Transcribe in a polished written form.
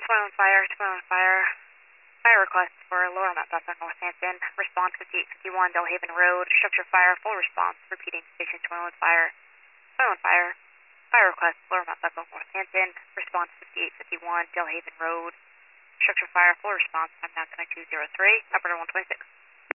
Twin Fire, Twin Fire. Fire request for Lower Mount Bethel, Northampton. Response 5851 Delhaven Road. Structure fire, full response. Repeating station Twin Fire. Twin Fire. Fire request Lower Mount Bethel, Northampton. Response 5851 Delhaven Road. Structure fire, full response. I'm now connect 203. Operator 126.